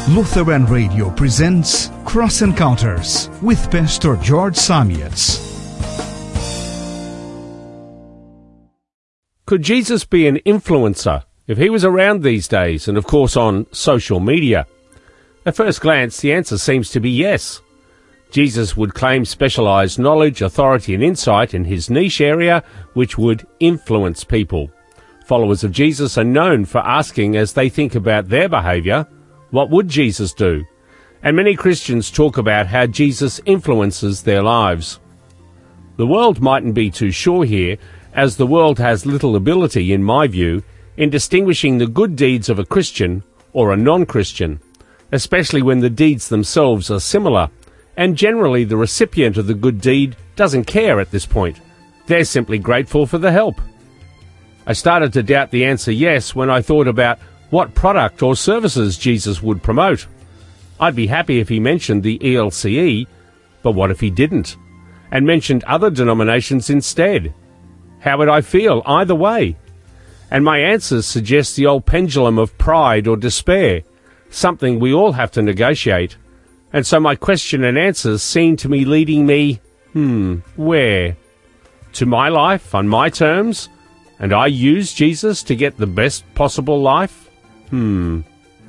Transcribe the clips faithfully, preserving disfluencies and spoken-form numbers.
Lutheran Radio presents Cross Encounters with Pastor George Samietz. Could Jesus be an influencer if he was around these days and, of course, on social media? At first glance, the answer seems to be yes. Jesus would claim specialized knowledge, authority and insight in his niche area, which would influence people. Followers of Jesus are known for asking as they think about their behavior, what would Jesus do? And many Christians talk about how Jesus influences their lives. The world mightn't be too sure here, as the world has little ability, in my view, in distinguishing the good deeds of a Christian or a non-Christian, especially when the deeds themselves are similar, and generally the recipient of the good deed doesn't care at this point. They're simply grateful for the help. I started to doubt the answer yes when I thought about what product or services Jesus would promote. I'd be happy if he mentioned the E L C E, but what if he didn't, and mentioned other denominations instead? How would I feel either way? And my answers suggest the old pendulum of pride or despair, something we all have to negotiate. And so my question and answers seem to me leading me, hmm, where? To my life, on my terms, and I use Jesus to get the best possible life? Hmm.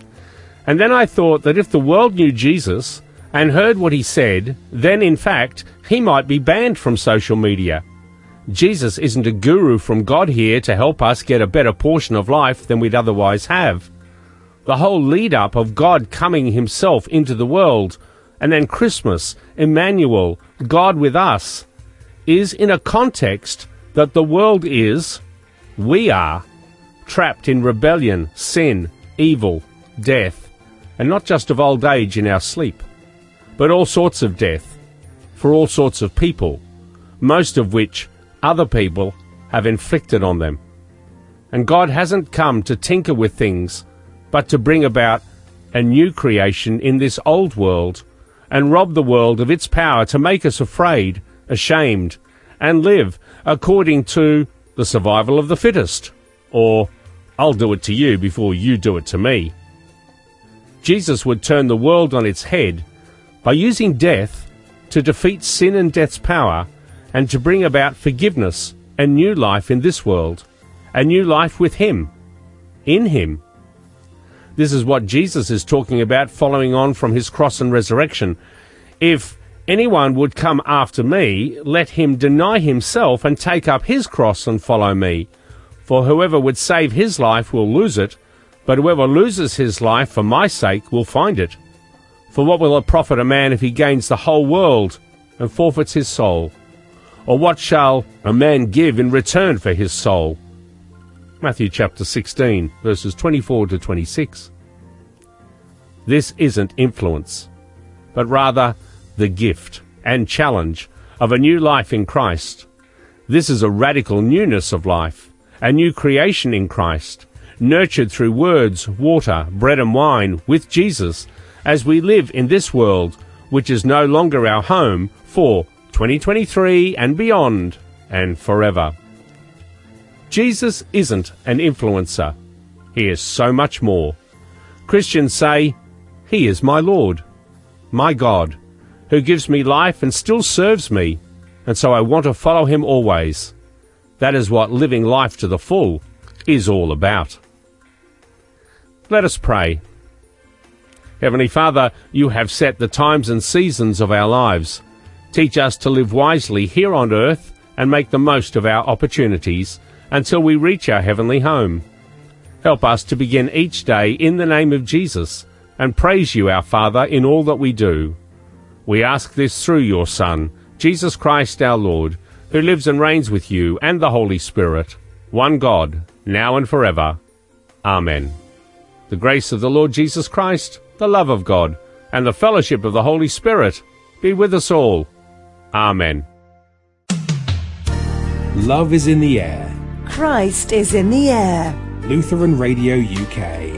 And then I thought that if the world knew Jesus and heard what he said, then in fact he might be banned from social media. Jesus isn't a guru from God here to help us get a better portion of life than we'd otherwise have. The whole lead-up of God coming himself into the world, and then Christmas, Emmanuel, God with us, is in a context that the world is, we are, trapped in rebellion, sin, evil, death, and not just of old age in our sleep, but all sorts of death, for all sorts of people, most of which other people have inflicted on them. And God hasn't come to tinker with things, but to bring about a new creation in this old world and rob the world of its power to make us afraid, ashamed, and live according to the survival of the fittest, or I'll do it to you before you do it to me. Jesus would turn the world on its head by using death to defeat sin and death's power and to bring about forgiveness and new life in this world, a new life with him, in him. This is what Jesus is talking about following on from his cross and resurrection. If anyone would come after me, let him deny himself and take up his cross and follow me. For whoever would save his life will lose it, but whoever loses his life for my sake will find it. For what will it profit a man if he gains the whole world and forfeits his soul? Or what shall a man give in return for his soul? Matthew chapter sixteen, verses twenty-four to twenty-six. This isn't influence, but rather the gift and challenge of a new life in Christ. This is a radical newness of life, a new creation in Christ, nurtured through words, water, bread and wine with Jesus as we live in this world, which is no longer our home for twenty twenty-three and beyond and forever. Jesus isn't an influencer. He is so much more. Christians say, he is my Lord, my God, who gives me life and still serves me, and so I want to follow him always. That is what living life to the full is all about. Let us pray. Heavenly Father, you have set the times and seasons of our lives. Teach us to live wisely here on earth and make the most of our opportunities until we reach our heavenly home. Help us to begin each day in the name of Jesus and praise you, our Father, in all that we do. We ask this through your Son, Jesus Christ our Lord, who lives and reigns with you and the Holy Spirit, one God, now and forever. Amen. The grace of the Lord Jesus Christ, the love of God, and the fellowship of the Holy Spirit be with us all. Amen. Love is in the air. Christ is in the air. Lutheran Radio U K.